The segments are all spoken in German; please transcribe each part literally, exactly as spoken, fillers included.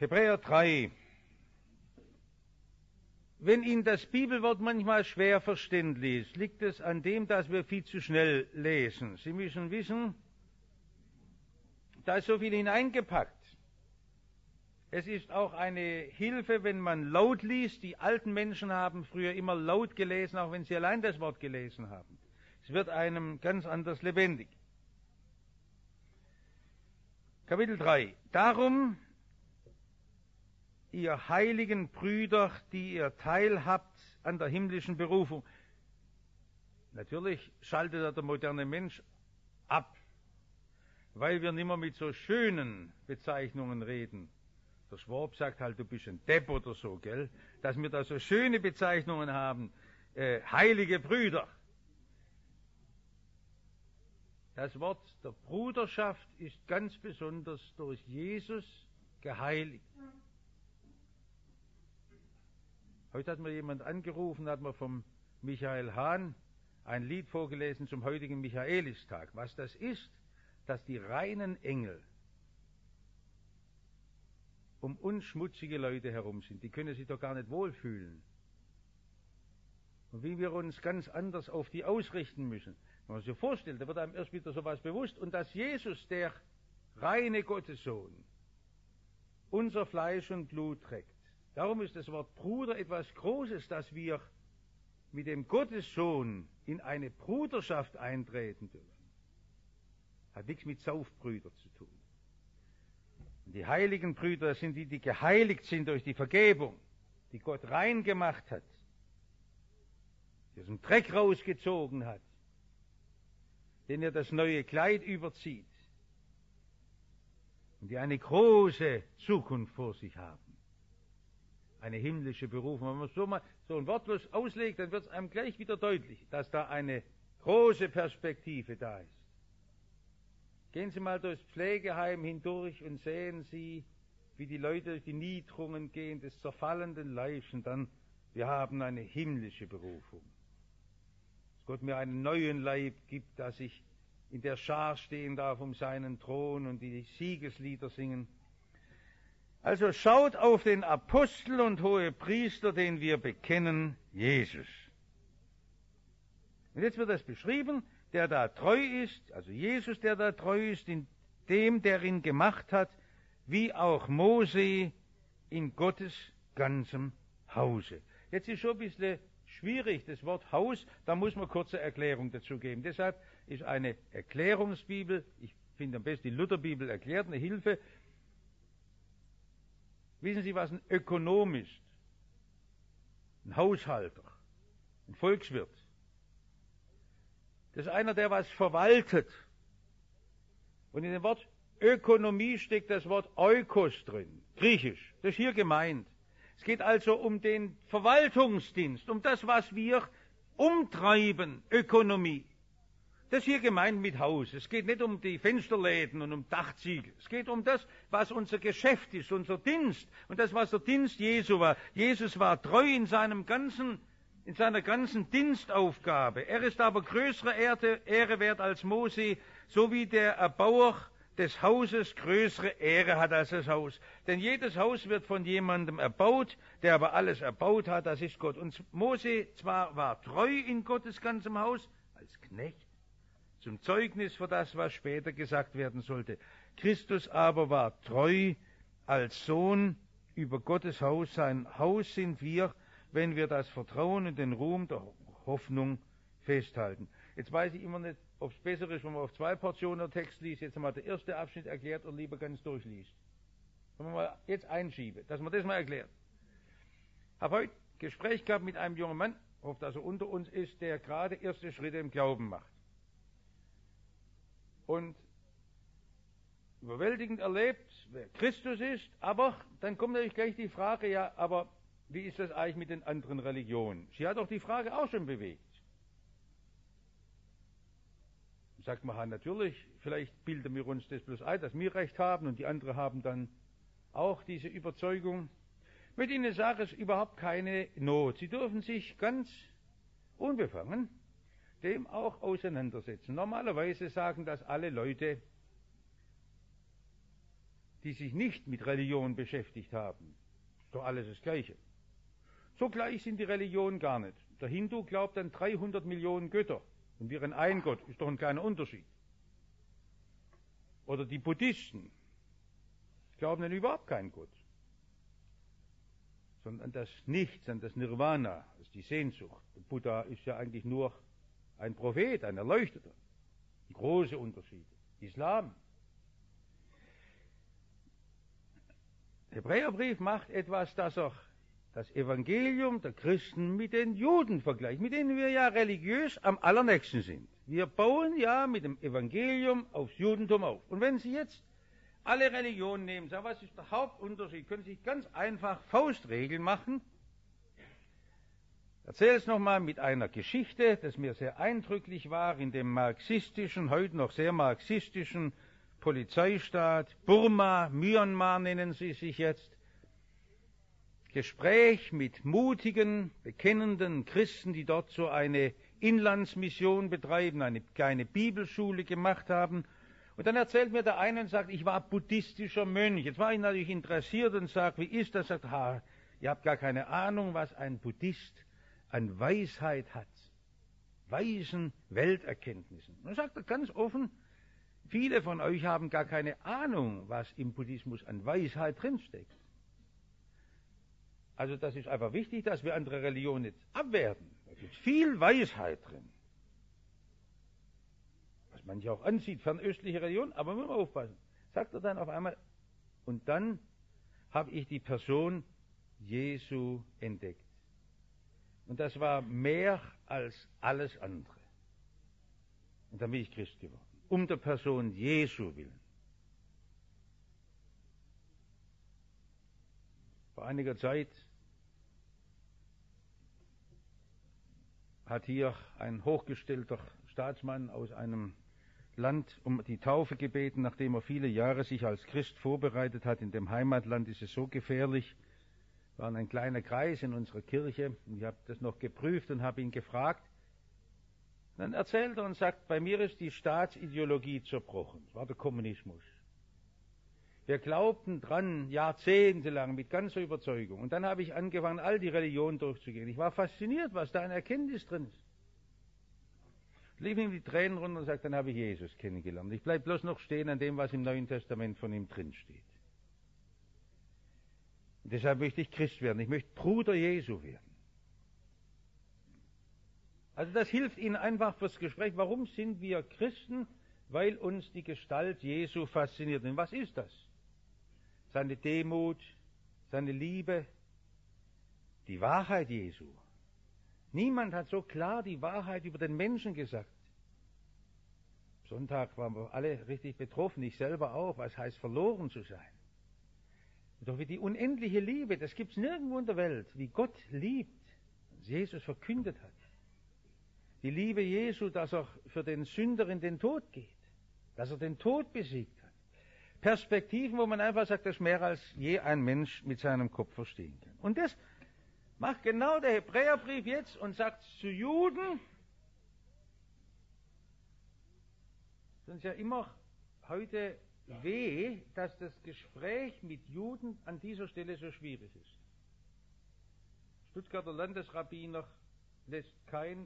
Hebräer drei. Wenn Ihnen das Bibelwort manchmal schwer verständlich ist, liegt es an dem, dass wir viel zu schnell lesen. Sie müssen wissen, da ist so viel hineingepackt. Es ist auch eine Hilfe, wenn man laut liest. Die alten Menschen haben früher immer laut gelesen, auch wenn sie allein das Wort gelesen haben. Es wird einem ganz anders lebendig. Kapitel drei. Darum, ihr heiligen Brüder, die ihr teilhabt an der himmlischen Berufung. Natürlich schaltet der moderne Mensch ab, weil wir nicht mehr mit so schönen Bezeichnungen reden. Der Schwab sagt halt, du bist ein Depp oder so, gell? Dass wir da so schöne Bezeichnungen haben, äh, heilige Brüder. Das Wort der Bruderschaft ist ganz besonders durch Jesus geheiligt. Heute hat mir jemand angerufen, hat mir vom Michael Hahn ein Lied vorgelesen zum heutigen Michaelistag. Was das ist, dass die reinen Engel um uns schmutzige Leute herum sind. Die können sich doch gar nicht wohlfühlen. Und wie wir uns ganz anders auf die ausrichten müssen. Wenn man sich vorstellt, da wird einem erst wieder sowas bewusst. Und dass Jesus, der reine Gottessohn, unser Fleisch und Blut trägt. Darum ist das Wort Bruder etwas Großes, dass wir mit dem Gottessohn in eine Bruderschaft eintreten dürfen. Hat nichts mit Saufbrüder zu tun. Und die heiligen Brüder sind die, die geheiligt sind durch die Vergebung, die Gott rein gemacht hat, die aus dem Dreck rausgezogen hat, den er das neue Kleid überzieht und die eine große Zukunft vor sich haben. Eine himmlische Berufung. Wenn man so mal so ein Wortlos auslegt, dann wird es einem gleich wieder deutlich, dass da eine große Perspektive da ist. Gehen Sie mal durchs Pflegeheim hindurch und sehen Sie, wie die Leute durch die Niederungen gehen des zerfallenden Leibs, und dann, wir haben eine himmlische Berufung. Dass Gott mir einen neuen Leib gibt, dass ich in der Schar stehen darf um seinen Thron und die Siegeslieder singen. Also schaut auf den Apostel und Hohepriester, den wir bekennen, Jesus. Und jetzt wird das beschrieben, der da treu ist, also Jesus, der da treu ist, in dem, der ihn gemacht hat, wie auch Mose in Gottes ganzem Hause. Jetzt ist schon ein bisschen schwierig, das Wort Haus, da muss man kurze Erklärung dazu geben. Deshalb ist eine Erklärungsbibel, ich finde am besten die Lutherbibel erklärt, eine Hilfe. Wissen Sie, was ein Ökonom ist? Ein Haushalter, ein Volkswirt. Das ist einer, der was verwaltet. Und in dem Wort Ökonomie steckt das Wort Oikos drin, griechisch. Das ist hier gemeint. Es geht also um den Verwaltungsdienst, um das, was wir umtreiben, Ökonomie. Das ist hier gemeint mit Haus. Es geht nicht um die Fensterläden und um Dachziegel. Es geht um das, was unser Geschäft ist, unser Dienst. Und das, was der Dienst Jesu war. Jesus war treu in seinem ganzen in seiner ganzen Dienstaufgabe. Er ist aber größere Ehre wert als Mose, so wie der Erbauer des Hauses größere Ehre hat als das Haus. Denn jedes Haus wird von jemandem erbaut, der aber alles erbaut hat, das ist Gott. Und Mose zwar war treu in Gottes ganzem Haus, als Knecht, zum Zeugnis für das, was später gesagt werden sollte. Christus aber war treu als Sohn über Gottes Haus. Sein Haus sind wir, wenn wir das Vertrauen und den Ruhm der Hoffnung festhalten. Jetzt weiß ich immer nicht, ob es besser ist, wenn man auf zwei Portionen der Text liest, jetzt mal der erste Abschnitt erklärt oder lieber ganz durchliest. Wenn man mal jetzt einschiebe, dass man das mal erklärt. Ich habe heute ein Gespräch gehabt mit einem jungen Mann, hoffe, dass er unter uns ist, der gerade erste Schritte im Glauben macht. Und überwältigend erlebt, wer Christus ist, aber dann kommt natürlich gleich die Frage, ja, aber wie ist das eigentlich mit den anderen Religionen? Sie hat doch die Frage auch schon bewegt. Sagt man, natürlich, vielleicht bilden wir uns das bloß ein, dass wir Recht haben und die anderen haben dann auch diese Überzeugung. Mit Ihnen sage ich überhaupt keine Not. Sie dürfen sich ganz unbefangen dem auch auseinandersetzen. Normalerweise sagen das alle Leute, die sich nicht mit Religion beschäftigt haben. Ist doch alles das Gleiche. So gleich sind die Religionen gar nicht. Der Hindu glaubt an dreihundert Millionen Götter und wir an einen Gott. Ist doch ein kleiner Unterschied. Oder die Buddhisten glauben an überhaupt keinen Gott, sondern an das Nichts, an das Nirvana, das ist die Sehnsucht. Der Buddha ist ja eigentlich nur ein Prophet, ein Erleuchteter. Große Unterschiede. Islam. Der Hebräerbrief macht etwas, dass er das Evangelium der Christen mit den Juden vergleicht, mit denen wir ja religiös am allernächsten sind. Wir bauen ja mit dem Evangelium aufs Judentum auf. Und wenn Sie jetzt alle Religionen nehmen, sagen, was ist der Hauptunterschied, können Sie sich ganz einfach Faustregeln machen. Ich erzähle es nochmal mit einer Geschichte, das mir sehr eindrücklich war, in dem marxistischen, heute noch sehr marxistischen Polizeistaat Burma, Myanmar nennen sie sich jetzt. Gespräch mit mutigen, bekennenden Christen, die dort so eine Inlandsmission betreiben, eine kleine Bibelschule gemacht haben. Und dann erzählt mir der eine und sagt, ich war buddhistischer Mönch. Jetzt war ich natürlich interessiert und sage, wie ist das? Sagt, ha, ihr habt gar keine Ahnung, was ein Buddhist an Weisheit hat. Weisen Welterkenntnissen. Und dann sagt er ganz offen, viele von euch haben gar keine Ahnung, was im Buddhismus an Weisheit drinsteckt. Also das ist einfach wichtig, dass wir andere Religionen nicht abwerten. Da gibt viel Weisheit drin. Was manche auch ansieht, fernöstliche Religion, aber man muss aufpassen. Sagt er dann auf einmal, und dann habe ich die Person Jesu entdeckt. Und das war mehr als alles andere. Und dann bin ich Christ geworden. Um der Person Jesu willen. Vor einiger Zeit hat hier ein hochgestellter Staatsmann aus einem Land um die Taufe gebeten, nachdem er viele Jahre sich als Christ vorbereitet hat. In dem Heimatland ist es so gefährlich. Wir waren ein kleiner Kreis in unserer Kirche. Und ich habe das noch geprüft und habe ihn gefragt. Dann erzählt er und sagt, bei mir ist die Staatsideologie zerbrochen. Das war der Kommunismus. Wir glaubten dran jahrzehntelang mit ganzer Überzeugung. Und dann habe ich angefangen, all die Religionen durchzugehen. Ich war fasziniert, was da an Erkenntnis drin ist. Lief ihm die Tränen runter und sagt, dann habe ich Jesus kennengelernt. Ich bleibe bloß noch stehen an dem, was im Neuen Testament von ihm drin steht. Und deshalb möchte ich Christ werden. Ich möchte Bruder Jesu werden. Also das hilft Ihnen einfach fürs Gespräch. Warum sind wir Christen? Weil uns die Gestalt Jesu fasziniert. Und was ist das? Seine Demut, seine Liebe, die Wahrheit Jesu. Niemand hat so klar die Wahrheit über den Menschen gesagt. Sonntag waren wir alle richtig betroffen, ich selber auch. Was heißt verloren zu sein? Doch wie die unendliche Liebe, das gibt es nirgendwo in der Welt, wie Gott liebt, was Jesus verkündet hat. Die Liebe Jesu, dass er für den Sünder in den Tod geht, dass er den Tod besiegt hat. Perspektiven, wo man einfach sagt, das ist mehr als je ein Mensch mit seinem Kopf verstehen kann. Und das macht genau der Hebräerbrief jetzt und sagt zu Juden, es ist uns ja immer heute weh, dass das Gespräch mit Juden an dieser Stelle so schwierig ist. Stuttgarter Landesrabbiner lässt kein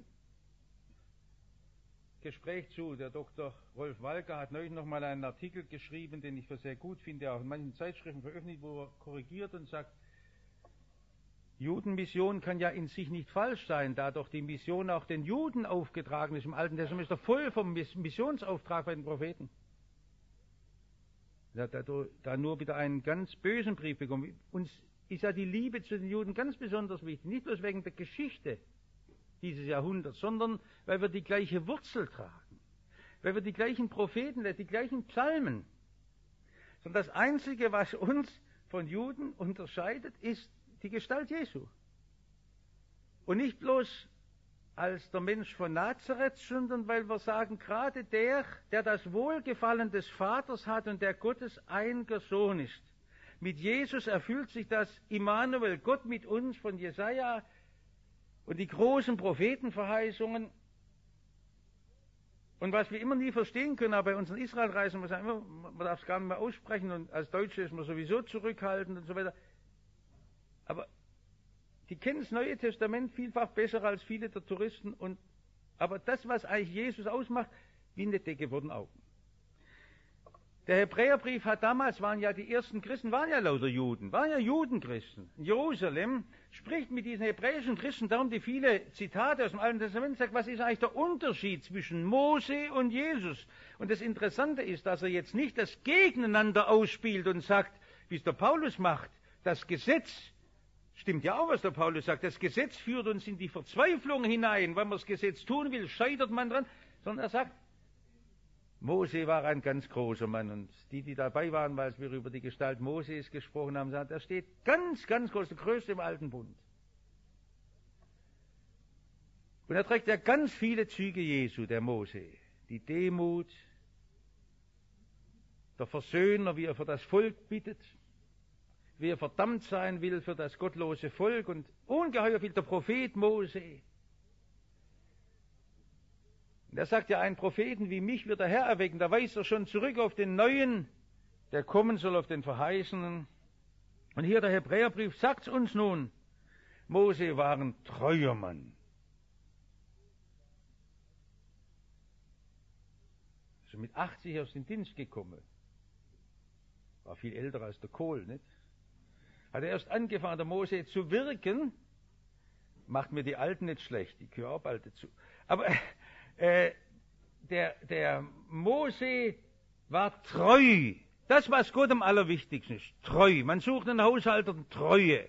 Gespräch zu. Der Doktor Rolf Walker hat neulich noch mal einen Artikel geschrieben, den ich für sehr gut finde, auch in manchen Zeitschriften veröffentlicht, wo er korrigiert und sagt, Judenmission kann ja in sich nicht falsch sein, da doch die Mission auch den Juden aufgetragen ist. Im Alten Testament ist er voll vom Missionsauftrag bei den Propheten. Er hat da nur wieder einen ganz bösen Brief bekommen. Uns ist ja die Liebe zu den Juden ganz besonders wichtig, nicht bloß wegen der Geschichte dieses Jahrhunderts, sondern weil wir die gleiche Wurzel tragen, weil wir die gleichen Propheten, die gleichen Psalmen. Sondern das Einzige, was uns von Juden unterscheidet, ist die Gestalt Jesu. Und nicht bloß als der Mensch von Nazareth, sondern weil wir sagen, gerade der, der das Wohlgefallen des Vaters hat und der Gottes einziger Sohn ist. Mit Jesus erfüllt sich das Immanuel, Gott mit uns von Jesaja und die großen Prophetenverheißungen. Und was wir immer nie verstehen können, aber bei unseren Israelreisen, man, immer, man darf es gar nicht mehr aussprechen und als Deutsche ist man sowieso zurückhaltend und so weiter. Aber die kennen das Neue Testament vielfach besser als viele der Touristen. Und, aber das, was eigentlich Jesus ausmacht, wie eine Decke vor den Augen. Der Hebräerbrief hat damals, waren ja die ersten Christen, waren ja lauter Juden, waren ja Judenchristen. In Jerusalem spricht mit diesen hebräischen Christen darum, die viele Zitate aus dem Alten Testament sagt, was ist eigentlich der Unterschied zwischen Mose und Jesus? Und das Interessante ist, dass er jetzt nicht das Gegeneinander ausspielt und sagt, wie es der Paulus macht, das Gesetz, stimmt ja auch, was der Paulus sagt, das Gesetz führt uns in die Verzweiflung hinein, wenn man das Gesetz tun will, scheitert man dran, sondern er sagt, Mose war ein ganz großer Mann und die, die dabei waren, weil wir über die Gestalt Moses gesprochen haben, sagen, der steht ganz, ganz groß, der größte im Alten Bund. Und er trägt ja ganz viele Züge Jesu, der Mose. Die Demut, der Versöhner, wie er für das Volk bittet, wie er verdammt sein will für das gottlose Volk und ungeheuer viel der Prophet Mose. Und er sagt ja, einen Propheten wie mich wird der Herr erwecken. Da weist er schon zurück auf den Neuen, der kommen soll, auf den Verheißenen. Und hier der Hebräerbrief sagt uns nun, Mose war ein treuer Mann. Ist mit achtzig aus dem Dienst gekommen. War viel älter als der Kohl, nicht? Hat er erst angefangen, der Mose zu wirken, macht mir die Alten nicht schlecht, die gehören auch bald dazu. Aber Äh, der, der Mose war treu. Das, was Gott am allerwichtigsten ist. Treu. Man sucht einen Haushalter Treue.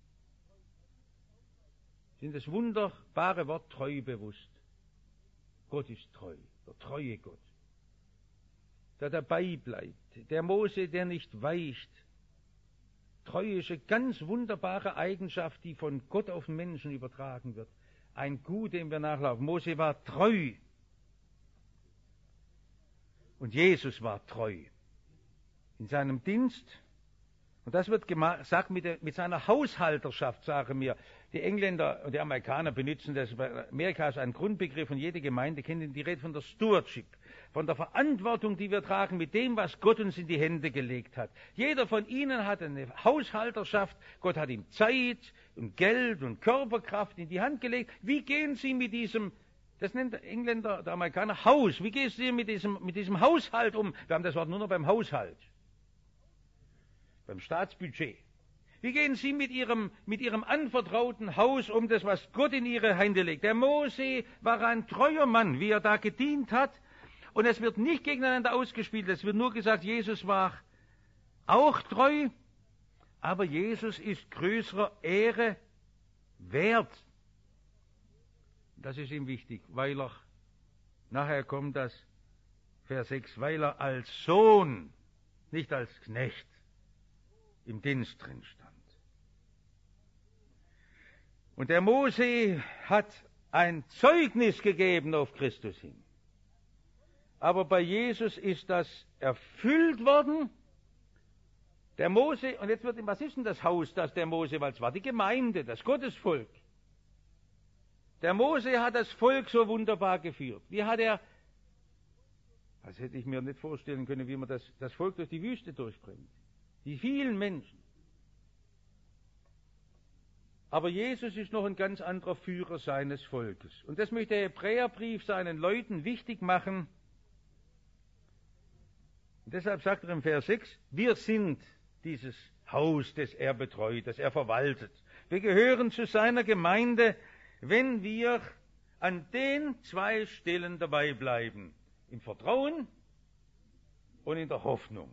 Sind das wunderbare Wort treu bewusst. Gott ist treu. Der treue Gott. Der dabei bleibt. Der Mose, der nicht weicht. Treue ist eine ganz wunderbare Eigenschaft, die von Gott auf den Menschen übertragen wird. Ein Gut, dem wir nachlaufen. Mose war treu. Und Jesus war treu. In seinem Dienst. Und das wird gesagt mit, der, mit seiner Haushalterschaft, sagen wir. Die Engländer und die Amerikaner benutzen das. Amerika ist ein Grundbegriff und jede Gemeinde kennt ihn. Die Rede von der Stewardship. Von der Verantwortung, die wir tragen mit dem, was Gott uns in die Hände gelegt hat. Jeder von ihnen hat eine Haushalterschaft. Gott hat ihm Zeit und Geld und Körperkraft in die Hand gelegt. Wie gehen Sie mit diesem, das nennt der Engländer, der Amerikaner, Haus. Wie gehen Sie mit diesem, mit diesem Haushalt um? Wir haben das Wort nur noch beim Haushalt. Beim Staatsbudget. Wie gehen Sie mit Ihrem, mit Ihrem anvertrauten Haus um, das, was Gott in Ihre Hände legt? Der Mose war ein treuer Mann, wie er da gedient hat. Und es wird nicht gegeneinander ausgespielt, es wird nur gesagt, Jesus war auch treu, aber Jesus ist größerer Ehre wert. Das ist ihm wichtig, weil er, nachher kommt das, Vers sechs, weil er als Sohn, nicht als Knecht, im Dienst drin stand. Und der Mose hat ein Zeugnis gegeben auf Christus hin. Aber bei Jesus ist das erfüllt worden. Der Mose, und jetzt wird, was ist denn das Haus, das der Mose war? Es war die Gemeinde, das Gottesvolk. Der Mose hat das Volk so wunderbar geführt. Wie hat er, das hätte ich mir nicht vorstellen können, wie man das, das Volk durch die Wüste durchbringt. Die vielen Menschen. Aber Jesus ist noch ein ganz anderer Führer seines Volkes. Und das möchte der Hebräerbrief seinen Leuten wichtig machen. Und deshalb sagt er im Vers sechs, wir sind dieses Haus, das er betreut, das er verwaltet. Wir gehören zu seiner Gemeinde, wenn wir an den zwei Stellen dabei bleiben. Im Vertrauen und in der Hoffnung.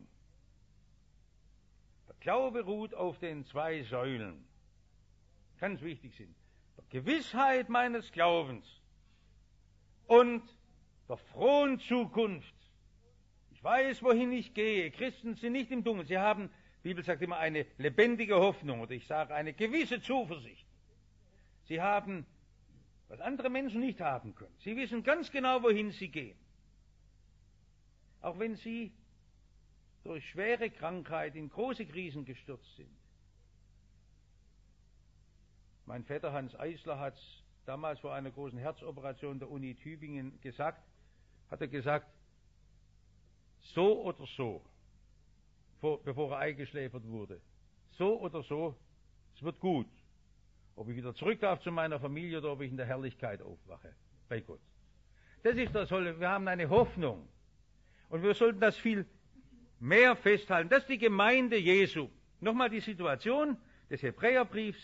Der Glaube ruht auf den zwei Säulen. Ganz wichtig sind. Der Gewissheit meines Glaubens und der frohen Zukunft. Ich weiß, wohin ich gehe. Christen sind nicht im Dunkeln. Sie haben, die Bibel sagt immer, eine lebendige Hoffnung oder ich sage eine gewisse Zuversicht. Sie haben, was andere Menschen nicht haben können. Sie wissen ganz genau, wohin sie gehen. Auch wenn sie durch schwere Krankheit in große Krisen gestürzt sind. Mein Vetter Hans Eisler hat damals vor einer großen Herzoperation der Uni Tübingen gesagt, hat er gesagt, so oder so, vor, bevor er eingeschläfert wurde, so oder so, es wird gut. Ob ich wieder zurück darf zu meiner Familie oder ob ich in der Herrlichkeit aufwache bei Gott. Das ist das Tolle. Wir haben eine Hoffnung. Und wir sollten das viel mehr festhalten. Das ist die Gemeinde Jesu. Nochmal die Situation des Hebräerbriefs.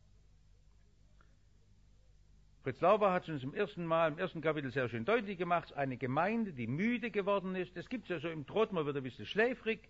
Fritz Lauber hat es uns im ersten Mal, im ersten Kapitel sehr schön deutlich gemacht. Eine Gemeinde, die müde geworden ist. Das gibt es ja so im Trott, man wird ein bisschen schläfrig.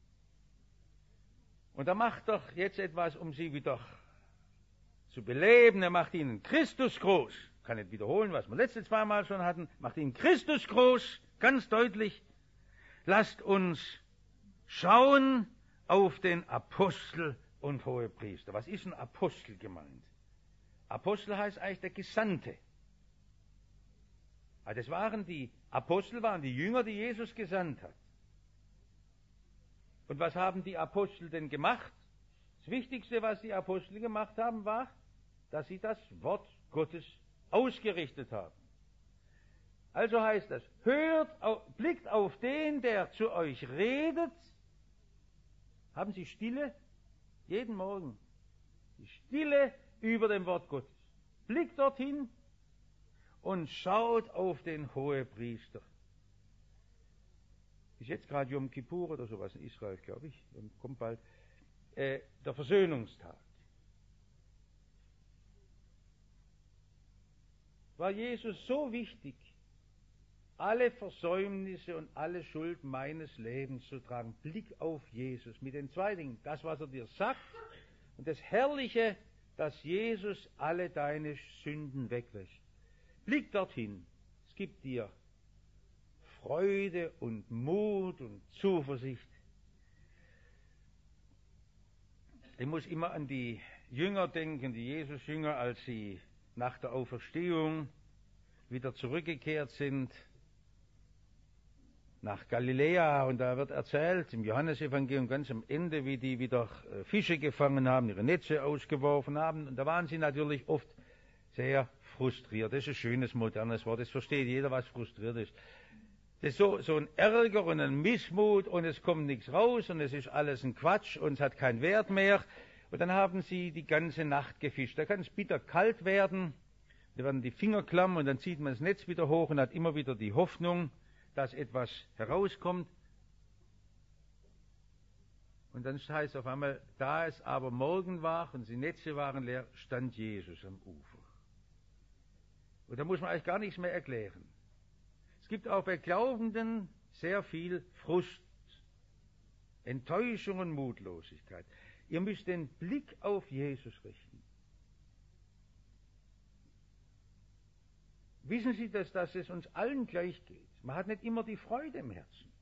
Und er macht doch jetzt etwas, um sie wieder zu beleben. Er macht ihnen Christus groß. Ich kann nicht wiederholen, was wir letzte zweimal schon hatten. Macht ihnen Christus groß, ganz deutlich. Lasst uns schauen auf den Apostel und Hohepriester. Was ist ein Apostel gemeint? Apostel heißt eigentlich der Gesandte. Also das waren die Apostel, waren die Jünger, die Jesus gesandt hat. Und was haben die Apostel denn gemacht? Das Wichtigste, was die Apostel gemacht haben, war, dass sie das Wort Gottes ausgerichtet haben. Also heißt das, hört, blickt auf den, der zu euch redet. Haben Sie Stille? Jeden Morgen. Die Stille über dem Wort Gottes. Blickt dorthin und schaut auf den Hohepriester. Ist jetzt gerade Yom Kippur oder sowas in Israel, glaube ich, und kommt bald, äh, der Versöhnungstag. War Jesus so wichtig, alle Versäumnisse und alle Schuld meines Lebens zu tragen. Blick auf Jesus mit den zwei Dingen. Das, was er dir sagt, und das Herrliche, dass Jesus alle deine Sünden wegwäscht. Blick dorthin. Es gibt dir Freude und Mut und Zuversicht. Ich muss immer an die Jünger denken, die Jesus-Jünger, als sie nach der Auferstehung wieder zurückgekehrt sind nach Galiläa, und da wird erzählt im Johannesevangelium ganz am Ende, wie die wieder Fische gefangen haben, ihre Netze ausgeworfen haben, und da waren sie natürlich oft sehr frustriert. Das ist ein schönes, modernes Wort, das versteht jeder, was frustriert ist. Das ist so, so ein Ärger und ein Missmut, und es kommt nichts raus und es ist alles ein Quatsch und es hat keinen Wert mehr. Und dann haben sie die ganze Nacht gefischt. Da kann es bitter kalt werden, da werden die Finger klamm und dann zieht man das Netz wieder hoch und hat immer wieder die Hoffnung, dass etwas herauskommt. Und dann heißt es auf einmal, da es aber Morgen war und die Netze waren leer, stand Jesus am Ufer. Und da muss man eigentlich gar nichts mehr erklären. Es gibt auch bei Glaubenden sehr viel Frust, Enttäuschung und Mutlosigkeit. Ihr müsst den Blick auf Jesus richten. Wissen Sie, dass, dass es uns allen gleich geht? Man hat nicht immer die Freude im Herzen.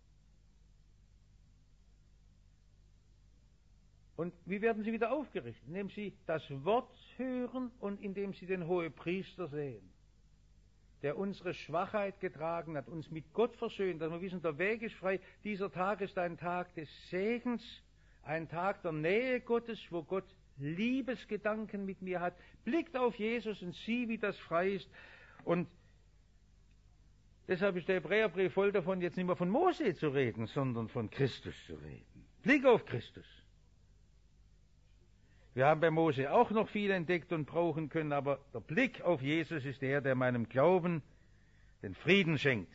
Und wie werden Sie wieder aufgerichtet? Indem Sie das Wort hören und indem Sie den Hohepriester sehen, der unsere Schwachheit getragen hat, uns mit Gott versöhnt, dass wir wissen, der Weg ist frei. Dieser Tag ist ein Tag des Segens, ein Tag der Nähe Gottes, wo Gott Liebesgedanken mit mir hat. Blickt auf Jesus und sieh, wie das frei ist. Und deshalb ist der Hebräerbrief voll davon, jetzt nicht mehr von Mose zu reden, sondern von Christus zu reden. Blick auf Christus. Wir haben bei Mose auch noch viel entdeckt und brauchen können, aber der Blick auf Jesus ist der, der meinem Glauben den Frieden schenkt.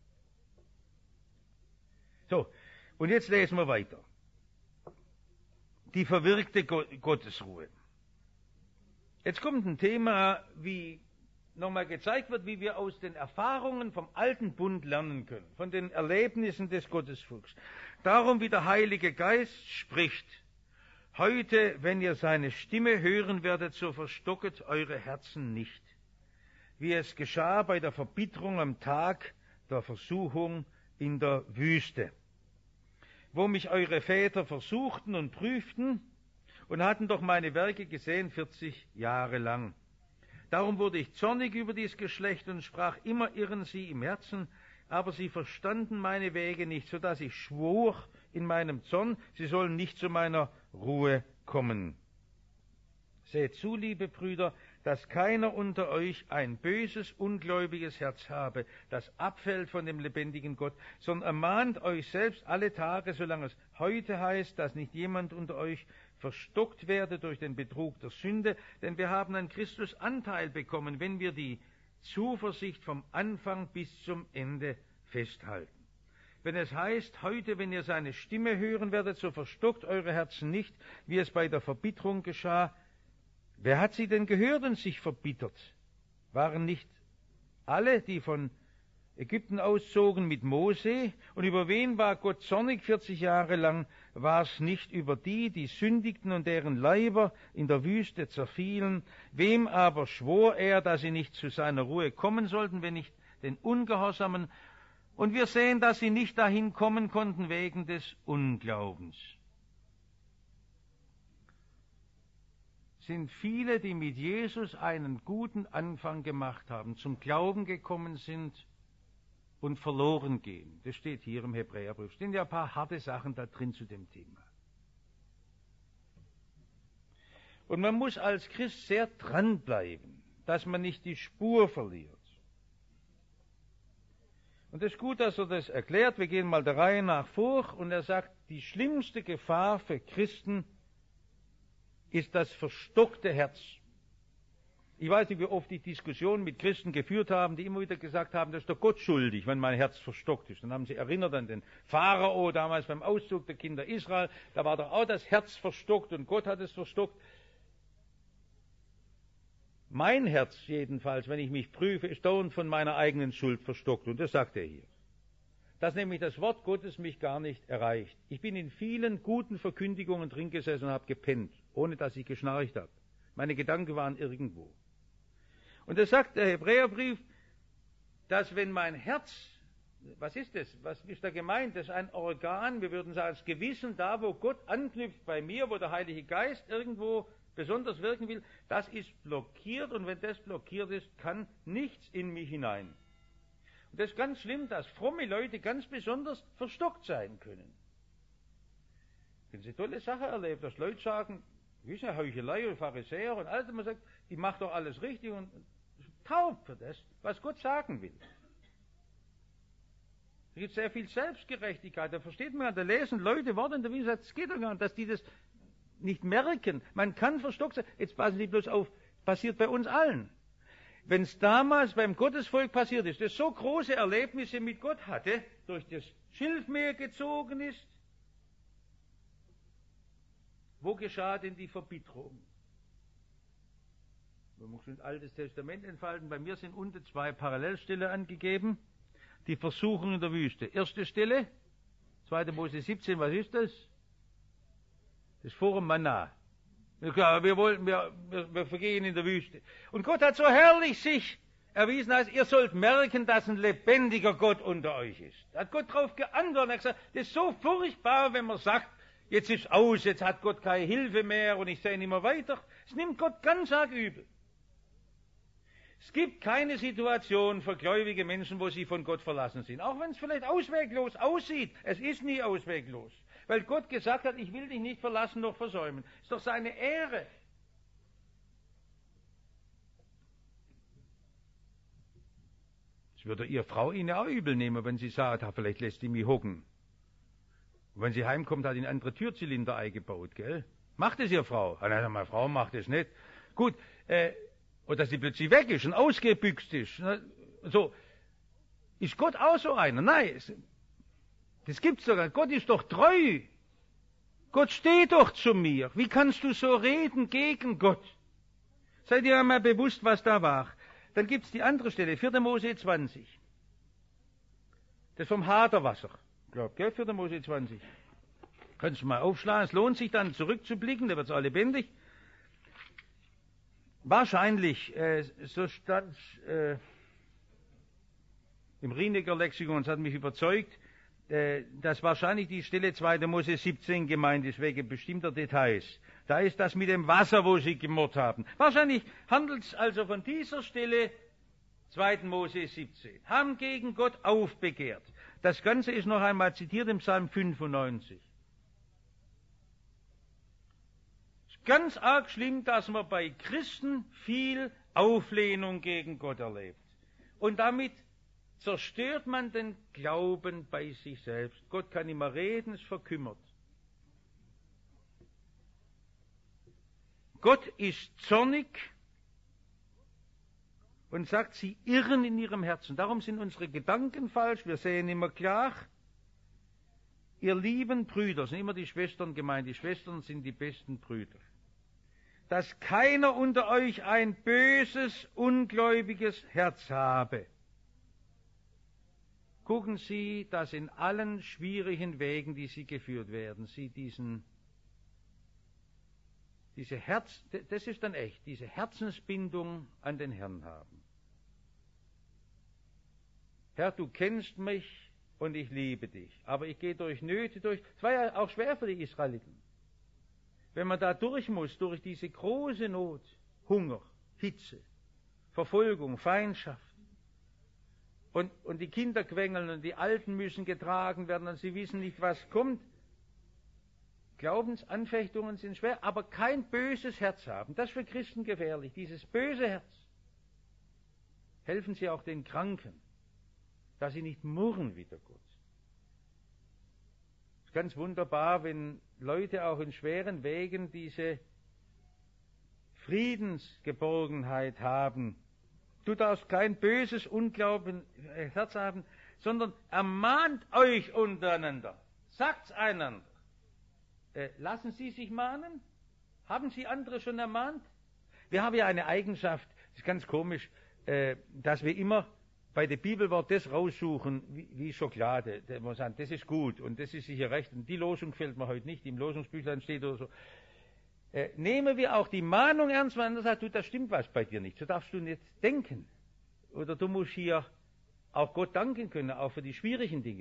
So, und jetzt lesen wir weiter. Die verwirkte Gottesruhe. Jetzt kommt ein Thema, wie nochmal gezeigt wird, wie wir aus den Erfahrungen vom alten Bund lernen können, von den Erlebnissen des Gottesvolks. Darum, wie der Heilige Geist spricht: Heute, wenn ihr seine Stimme hören werdet, so verstocket eure Herzen nicht, wie es geschah bei der Verbitterung am Tag der Versuchung in der Wüste, wo mich eure Väter versuchten und prüften und hatten doch meine Werke gesehen vierzig Jahre lang. Darum wurde ich zornig über dies Geschlecht und sprach, immer irren sie im Herzen, aber sie verstanden meine Wege nicht, so dass ich schwor in meinem Zorn, sie sollen nicht zu meiner Ruhe kommen. Seht zu, liebe Brüder, dass keiner unter euch ein böses, ungläubiges Herz habe, das abfällt von dem lebendigen Gott, sondern ermahnt euch selbst alle Tage, solange es heute heißt, dass nicht jemand unter euch verstockt werde durch den Betrug der Sünde, denn wir haben an Christus Anteil bekommen, wenn wir die Zuversicht vom Anfang bis zum Ende festhalten. Wenn es heißt, heute, wenn ihr seine Stimme hören werdet, so verstockt eure Herzen nicht, wie es bei der Verbitterung geschah. Wer hat sie denn gehört und sich verbittert? Waren nicht alle, die von Ägypten auszogen, mit Mose? Und über wen war Gott zornig vierzig Jahre lang? War es nicht über die, die sündigten und deren Leiber in der Wüste zerfielen? Wem aber schwor er, dass sie nicht zu seiner Ruhe kommen sollten, wenn nicht den Ungehorsamen? Und wir sehen, dass sie nicht dahin kommen konnten wegen des Unglaubens. Sind viele, die mit Jesus einen guten Anfang gemacht haben, zum Glauben gekommen sind und verloren gehen. Das steht hier im Hebräerbrief. Es stehen ja ein paar harte Sachen da drin zu dem Thema. Und man muss als Christ sehr dranbleiben, dass man nicht die Spur verliert. Und es ist gut, dass er das erklärt. Wir gehen mal der Reihe nach vor. Und er sagt, die schlimmste Gefahr für Christen ist das verstockte Herz. Ich weiß nicht, wie oft ich Diskussionen mit Christen geführt habe, die immer wieder gesagt haben, das ist doch Gott schuldig, wenn mein Herz verstockt ist. Dann haben sie erinnert an den Pharao damals beim Auszug der Kinder Israel. Da war doch auch das Herz verstockt und Gott hat es verstockt. Mein Herz jedenfalls, wenn ich mich prüfe, ist dauernd von meiner eigenen Schuld verstockt. Und das sagt er hier. Dass nämlich das Wort Gottes mich gar nicht erreicht. Ich bin in vielen guten Verkündigungen drin gesessen und habe gepennt, ohne dass ich geschnarcht habe. Meine Gedanken waren irgendwo. Und das sagt der Hebräerbrief, dass wenn mein Herz, was ist das? Was ist da gemeint? Das ist ein Organ, wir würden sagen, das Gewissen, da wo Gott anknüpft bei mir, wo der Heilige Geist irgendwo besonders wirken will, das ist blockiert und wenn das blockiert ist, kann nichts in mich hinein. Und das ist ganz schlimm, dass fromme Leute ganz besonders verstockt sein können. Wenn Sie tolle Sache erlebt, dass Leute sagen, wie ist ja Heuchelei und Pharisäer und alles, man sagt, die macht doch alles richtig und taub für das, was Gott sagen will. Da gibt es sehr viel Selbstgerechtigkeit, da versteht man, da lesen Leute Worte in der Bibel, es geht doch gar nicht, dass die das nicht merken. Man kann verstockt sein. Jetzt passen Sie bloß auf, passiert bei uns allen. Wenn es damals beim Gottesvolk passiert ist, das so große Erlebnisse mit Gott hatte, durch das Schilfmeer gezogen ist, wo geschah denn die Verbitterung? Man muss ein altes Testament entfalten. Bei mir sind unten zwei Parallelstellen angegeben. Die Versuchung in der Wüste. Erste Stelle, zweite Mose siebzehn, was ist das? Das vor dem Manna. Ja, wir, wollen, wir, wir, wir vergehen in der Wüste. Und Gott hat so herrlich sich erwiesen, als ihr sollt merken, dass ein lebendiger Gott unter euch ist. Da hat Gott darauf geantwortet und hat gesagt, das ist so furchtbar, wenn man sagt, jetzt ist aus, jetzt hat Gott keine Hilfe mehr und ich sehe nicht mehr weiter. Es nimmt Gott ganz arg übel. Es gibt keine Situation für gläubige Menschen, wo sie von Gott verlassen sind. Auch wenn es vielleicht ausweglos aussieht, es ist nie ausweglos. Weil Gott gesagt hat, ich will dich nicht verlassen noch versäumen. Ist doch seine Ehre. Das würde Ihre Frau Ihnen auch übel nehmen, wenn sie sagt, ah, vielleicht lässt sie mich hocken. Und wenn sie heimkommt, hat sie einen anderen Türzylinder eingebaut, gell? Macht es Ihre Frau? Ah, nein, meine Frau macht es nicht. Gut, äh, oder dass sie plötzlich weg ist und ausgebüxt ist. So, ist Gott auch so einer? Nein, das gibt's doch nicht. Gott ist doch treu. Gott steht doch zu mir. Wie kannst du so reden gegen Gott? Seid ihr einmal bewusst, was da war? Dann gibt's die andere Stelle, vierte Mose zwanzig. Das vom Haderwasser. Glaubt, gell? vierte Mose zwanzig. Kannst du mal aufschlagen. Es lohnt sich dann zurückzublicken, da wird's auch lebendig. Wahrscheinlich, äh, so stand äh, im Rienecker Lexikon, es hat mich überzeugt, äh, dass wahrscheinlich die Stelle zweite Mose siebzehn gemeint ist, wegen bestimmter Details. Da ist das mit dem Wasser, wo sie gemurrt haben. Wahrscheinlich handelt es also von dieser Stelle zweite Mose siebzehn. Haben gegen Gott aufbegehrt. Das Ganze ist noch einmal zitiert im Psalm fünfundneunzig. ganz arg schlimm, dass man bei Christen viel Auflehnung gegen Gott erlebt. Und damit zerstört man den Glauben bei sich selbst. Gott kann nicht mehr reden, es verkümmert. Gott ist zornig und sagt, sie irren in ihrem Herzen. Darum sind unsere Gedanken falsch, wir sehen immer klar. Ihr lieben Brüder, sind immer die Schwestern gemeint, die Schwestern sind die besten Brüder. Dass keiner unter euch ein böses, ungläubiges Herz habe. Gucken Sie, dass in allen schwierigen Wegen, die Sie geführt werden, Sie diesen, diese Herz, das ist dann echt, diese Herzensbindung an den Herrn haben. Herr, du kennst mich und ich liebe dich, aber ich gehe durch Nöte durch. Es war ja auch schwer für die Israeliten. Wenn man da durch muss, durch diese große Not, Hunger, Hitze, Verfolgung, Feindschaft, und, und die Kinder quengeln und die Alten müssen getragen werden und sie wissen nicht, was kommt. Glaubensanfechtungen sind schwer, aber kein böses Herz haben. Das ist für Christen gefährlich, dieses böse Herz. Helfen Sie auch den Kranken, dass sie nicht murren wider Gott. Es ist ganz wunderbar, wenn Leute auch in schweren Wegen diese Friedensgeborgenheit haben. Du darfst kein böses Unglauben äh, Herz haben, sondern ermahnt euch untereinander. Sagt's einander. Äh, lassen Sie sich mahnen? Haben Sie andere schon ermahnt? Wir haben ja eine Eigenschaft, das ist ganz komisch, äh, dass wir immer bei dem Bibelwort das raussuchen, wie, wie Schokolade. Da muss sagen, das ist gut und das ist sicher recht. Und die Losung fällt mir heute nicht, die im Losungsbüchlein steht oder so. Äh, nehmen wir auch die Mahnung ernst, weil einer sagt, du, da stimmt was bei dir nicht. So darfst du nicht denken. Oder du musst hier auch Gott danken können, auch für die schwierigen Dinge.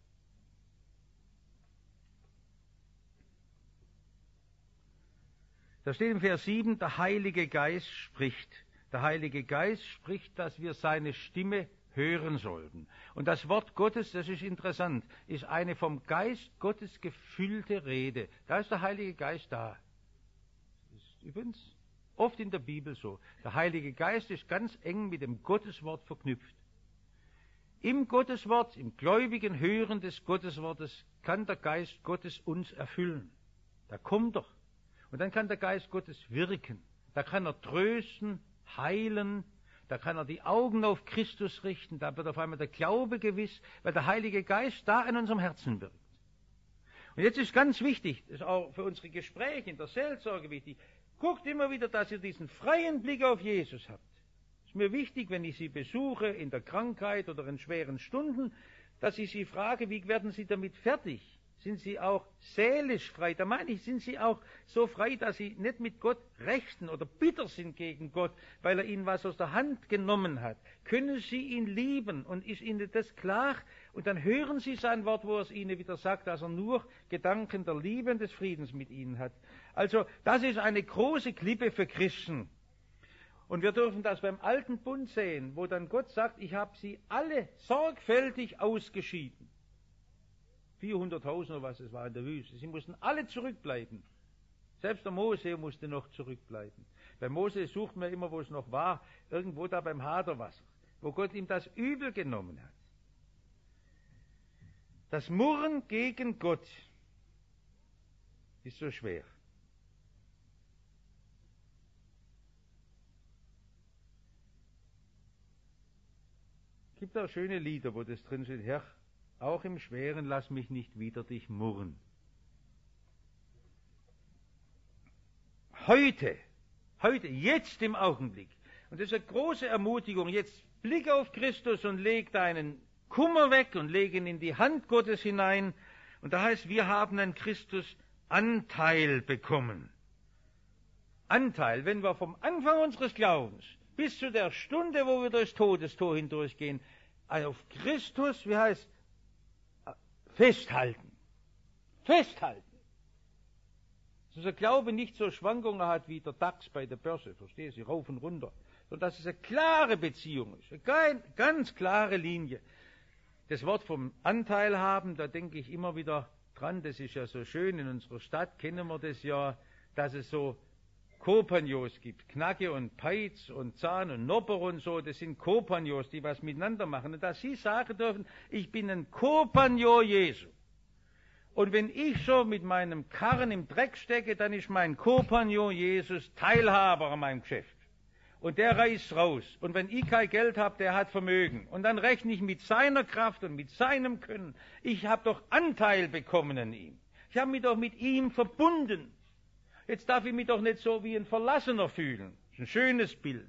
Da steht im Vers sieben, der Heilige Geist spricht. Der Heilige Geist spricht, dass wir seine Stimme hören sollten. Und das Wort Gottes, das ist interessant, ist eine vom Geist Gottes gefüllte Rede. Da ist der Heilige Geist da. Das ist übrigens oft in der Bibel so. Der Heilige Geist ist ganz eng mit dem Gotteswort verknüpft. Im Gotteswort, im gläubigen Hören des Gotteswortes kann der Geist Gottes uns erfüllen. Da kommt er. Und dann kann der Geist Gottes wirken. Da kann er trösten, heilen, da kann er die Augen auf Christus richten, da wird auf einmal der Glaube gewiss, weil der Heilige Geist da in unserem Herzen wirkt. Und jetzt ist ganz wichtig, das ist auch für unsere Gespräche in der Seelsorge wichtig, guckt immer wieder, dass ihr diesen freien Blick auf Jesus habt. Es ist mir wichtig, wenn ich Sie besuche in der Krankheit oder in schweren Stunden, dass ich Sie frage, wie werden Sie damit fertig? Sind Sie auch seelisch frei? Da meine ich, sind Sie auch so frei, dass Sie nicht mit Gott rechten oder bitter sind gegen Gott, weil er Ihnen was aus der Hand genommen hat? Können Sie ihn lieben und ist Ihnen das klar? Und dann hören Sie sein Wort, wo er es Ihnen wieder sagt, dass er nur Gedanken der Liebe und des Friedens mit Ihnen hat. Also das ist eine große Klippe für Christen. Und wir dürfen das beim alten Bund sehen, wo dann Gott sagt, ich habe sie alle sorgfältig ausgeschieden. vierhunderttausend oder was es war in der Wüste. Sie mussten alle zurückbleiben. Selbst der Mose musste noch zurückbleiben. Bei Mose sucht man immer, wo es noch war, irgendwo da beim Haderwasser, wo Gott ihm das übel genommen hat. Das Murren gegen Gott ist so schwer. Es gibt auch schöne Lieder, wo das drin steht, Herr, auch im Schweren lass mich nicht wider dich murren. Heute, heute, jetzt im Augenblick. Und das ist eine große Ermutigung. Jetzt blick auf Christus und leg deinen Kummer weg und leg ihn in die Hand Gottes hinein. Und da heißt, wir haben an Christus Anteil bekommen. Anteil, wenn wir vom Anfang unseres Glaubens bis zu der Stunde, wo wir durchs Todestor hindurchgehen, auf Christus, wie heißt, festhalten. Festhalten. Dass unser Glaube nicht so Schwankungen hat wie der DAX bei der Börse, verstehen Sie, rauf und runter, sondern dass es eine klare Beziehung ist, eine ganz klare Linie. Das Wort vom Anteil haben, da denke ich immer wieder dran, das ist ja so schön, in unserer Stadt kennen wir das ja, dass es so Kompagnons gibt, Knacke und Peitz und Zahn und Nopper und so, das sind Kompagnons, die was miteinander machen. Und dass Sie sagen dürfen, ich bin ein Kompagnon Jesu. Und wenn ich schon mit meinem Karren im Dreck stecke, dann ist mein Kompagnon Jesus Teilhaber an meinem Geschäft. Und der reißt raus. Und wenn ich kein Geld habe, der hat Vermögen. Und dann rechne ich mit seiner Kraft und mit seinem Können. Ich habe doch Anteil bekommen an ihm. Ich habe mich doch mit ihm verbunden. Jetzt darf ich mich doch nicht so wie ein Verlassener fühlen. Das ist ein schönes Bild.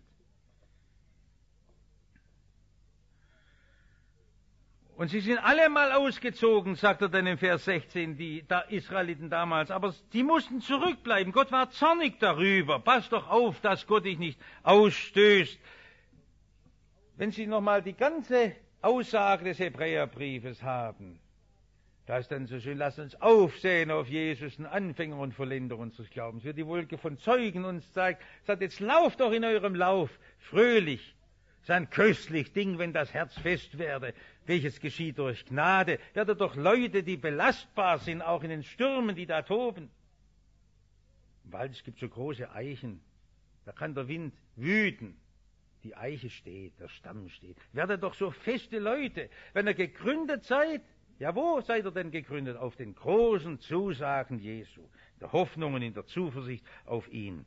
Und sie sind alle mal ausgezogen, sagt er dann in Vers sechzehn, die Israeliten damals. Aber die mussten zurückbleiben. Gott war zornig darüber. Passt doch auf, dass Gott dich nicht ausstößt. Wenn Sie nochmal die ganze Aussage des Hebräerbriefes haben, da ist dann so schön, lasst uns aufsehen auf Jesus, den Anfänger und Vollender unseres Glaubens. Wie die Wolke von Zeugen uns zeigt, sagt, jetzt lauft doch in eurem Lauf fröhlich. Das ist ein köstlich Ding, wenn das Herz fest werde. Welches geschieht durch Gnade. Werdet doch Leute, die belastbar sind, auch in den Stürmen, die da toben. Im Wald, es gibt so große Eichen. Da kann der Wind wüten. Die Eiche steht, der Stamm steht. Werdet doch so feste Leute. Wenn ihr gegründet seid, ja, wo seid ihr denn gegründet? Auf den großen Zusagen Jesu, in der Hoffnung und in der Zuversicht auf ihn.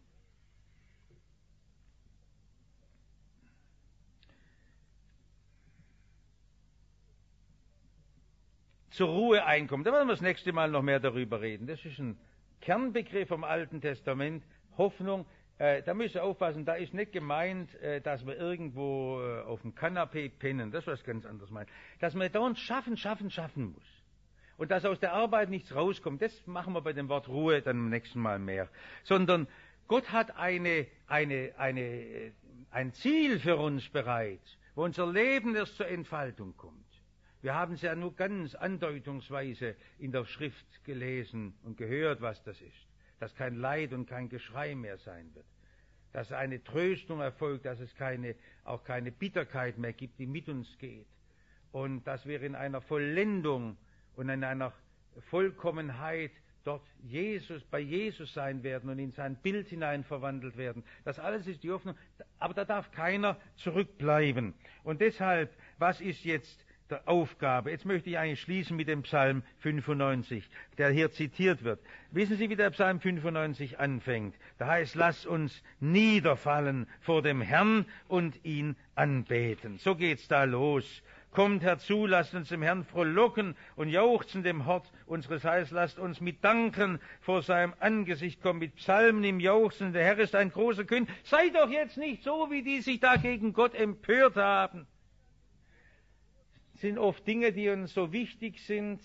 Zur Ruhe einkommen. Da werden wir das nächste Mal noch mehr darüber reden. Das ist ein Kernbegriff vom Alten Testament. Hoffnung. Äh, da müsst ihr aufpassen, da ist nicht gemeint, äh, dass wir irgendwo äh, auf dem Kanapee pennen. Das ist was ganz anderes meint. Dass man dauernd schaffen, schaffen, schaffen muss. Und dass aus der Arbeit nichts rauskommt, das machen wir bei dem Wort Ruhe dann beim nächsten Mal mehr. Sondern Gott hat eine, eine, eine, ein Ziel für uns bereit, wo unser Leben erst zur Entfaltung kommt. Wir haben es ja nur ganz andeutungsweise in der Schrift gelesen und gehört, was das ist. Dass kein Leid und kein Geschrei mehr sein wird. Dass eine Tröstung erfolgt, dass es keine, auch keine Bitterkeit mehr gibt, die mit uns geht. Und dass wir in einer Vollendung und in einer Vollkommenheit dort Jesus, bei Jesus sein werden und in sein Bild hinein verwandelt werden. Das alles ist die Hoffnung, aber da darf keiner zurückbleiben. Und deshalb, was ist jetzt der Aufgabe? Jetzt möchte ich eigentlich schließen mit dem Psalm fünfundneunzig, der hier zitiert wird. Wissen Sie, wie der Psalm fünfundneunzig anfängt? Da heißt, lasst uns niederfallen vor dem Herrn und ihn anbeten. So geht's da los. Kommt herzu, lasst uns dem Herrn frohlocken und jauchzen dem Hort unseres Heils. Lasst uns mit Danken vor seinem Angesicht kommen, mit Psalmen im Jauchzen. Der Herr ist ein großer König. Seid doch jetzt nicht so, wie die sich da gegen Gott empört haben. Das sind oft Dinge, die uns so wichtig sind.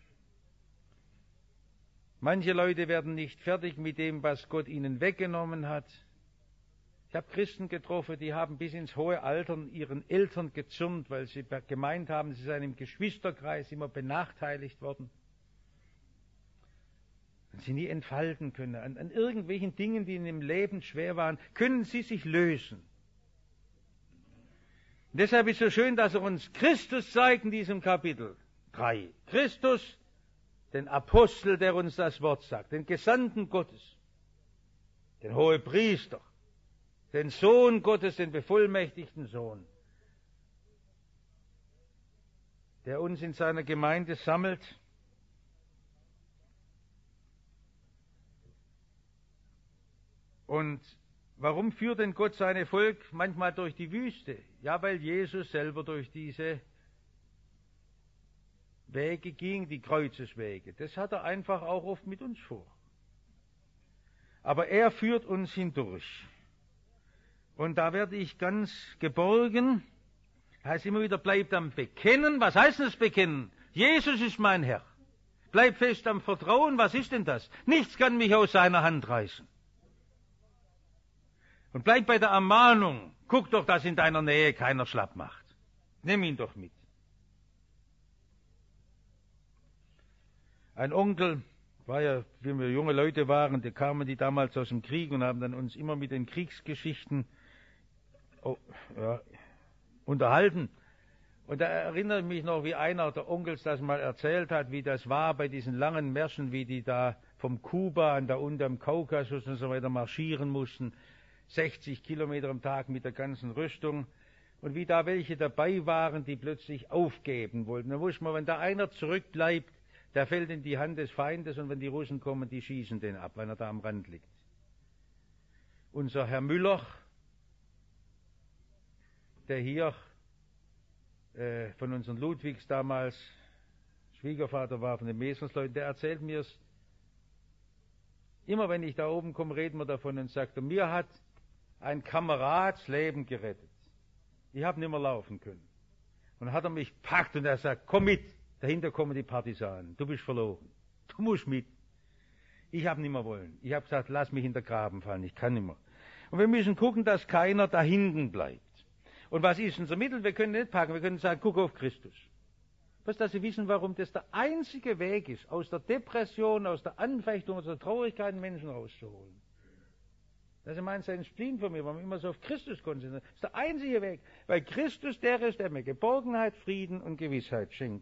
Manche Leute werden nicht fertig mit dem, was Gott ihnen weggenommen hat. Ich habe Christen getroffen, die haben bis ins hohe Alter ihren Eltern gezürnt, weil sie gemeint haben, sie seien im Geschwisterkreis immer benachteiligt worden. Und sie nie entfalten können. An, an irgendwelchen Dingen, die ihnen im Leben schwer waren, können sie sich lösen. Und deshalb ist es so schön, dass er uns Christus zeigt in diesem Kapitel drei. Christus, den Apostel, der uns das Wort sagt, den Gesandten Gottes, den Hohepriester, den Sohn Gottes, den bevollmächtigten Sohn, der uns in seiner Gemeinde sammelt. Und warum führt denn Gott sein Volk manchmal durch die Wüste? Ja, weil Jesus selber durch diese Wege ging, die Kreuzeswege. Das hat er einfach auch oft mit uns vor. Aber er führt uns hindurch. Und da werde ich ganz geborgen. Heißt immer wieder, bleibt am Bekennen. Was heißt das Bekennen? Jesus ist mein Herr. Bleib fest am Vertrauen. Was ist denn das? Nichts kann mich aus seiner Hand reißen. Und bleib bei der Ermahnung. Guck doch, dass in deiner Nähe keiner schlapp macht. Nimm ihn doch mit. Ein Onkel, war ja, wie wir junge Leute waren, die kamen die damals aus dem Krieg und haben dann uns immer mit den Kriegsgeschichten oh, ja, unterhalten. Und da erinnere ich mich noch, wie einer der Onkels das mal erzählt hat, wie das war bei diesen langen Märschen, wie die da vom Kuba da unten am Kaukasus und so weiter marschieren mussten, sechzig Kilometer am Tag mit der ganzen Rüstung. Und wie da welche dabei waren, die plötzlich aufgeben wollten. Da wusste man, wenn da einer zurückbleibt, der fällt in die Hand des Feindes, und wenn die Russen kommen, die schießen den ab, wenn er da am Rand liegt. Unser Herr Müller, der hier äh, von unseren Ludwigs damals Schwiegervater war, von den Mesensleuten, der erzählt mir es. Immer wenn ich da oben komme, reden wir davon und sagt, mir hat ein Kamerad das Leben gerettet. Ich habe nicht mehr laufen können. Und dann hat er mich gepackt und er sagt, komm mit, dahinter kommen die Partisanen, du bist verloren, du musst mit. Ich habe nicht mehr wollen. Ich habe gesagt, lass mich in den Graben fallen, ich kann nicht mehr. Und wir müssen gucken, dass keiner da hinten bleibt. Und was ist unser Mittel? Wir können nicht packen, wir können sagen, guck auf Christus. Was, dass Sie wissen, warum das der einzige Weg ist, aus der Depression, aus der Anfechtung, aus der Traurigkeit einen Menschen rauszuholen. Das ist mein sein Spleen von mir, weil man immer so auf Christus konzentriert. Das ist der einzige Weg, weil Christus der ist, der mir Geborgenheit, Frieden und Gewissheit schenkt.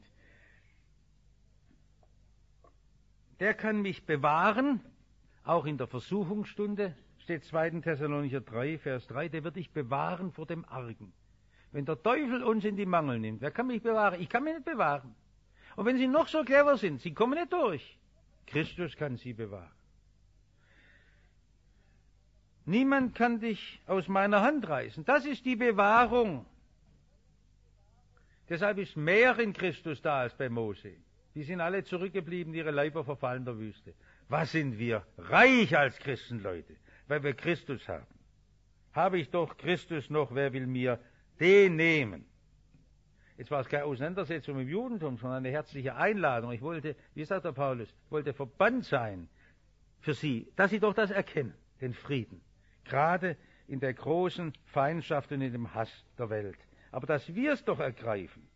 Der kann mich bewahren, auch in der Versuchungsstunde, steht zweiter Thessalonicher drei, Vers drei, der wird dich bewahren vor dem Argen. Wenn der Teufel uns in die Mangel nimmt, wer kann mich bewahren? Ich kann mich nicht bewahren. Und wenn sie noch so clever sind, sie kommen nicht durch. Christus kann sie bewahren. Niemand kann dich aus meiner Hand reißen. Das ist die Bewahrung. Deshalb ist mehr in Christus da als bei Mose. Die sind alle zurückgeblieben, ihre Leiber verfallen der Wüste. Was sind wir? Reich als Christenleute, weil wir Christus haben. Habe ich doch Christus noch, wer will mir den nehmen? Jetzt war es keine Auseinandersetzung im Judentum, sondern eine herzliche Einladung. Ich wollte, wie sagt der Paulus, ich wollte verbannt sein für sie, dass sie doch das erkennen, den Frieden. Gerade in der großen Feindschaft und in dem Hass der Welt. Aber dass wir es doch ergreifen,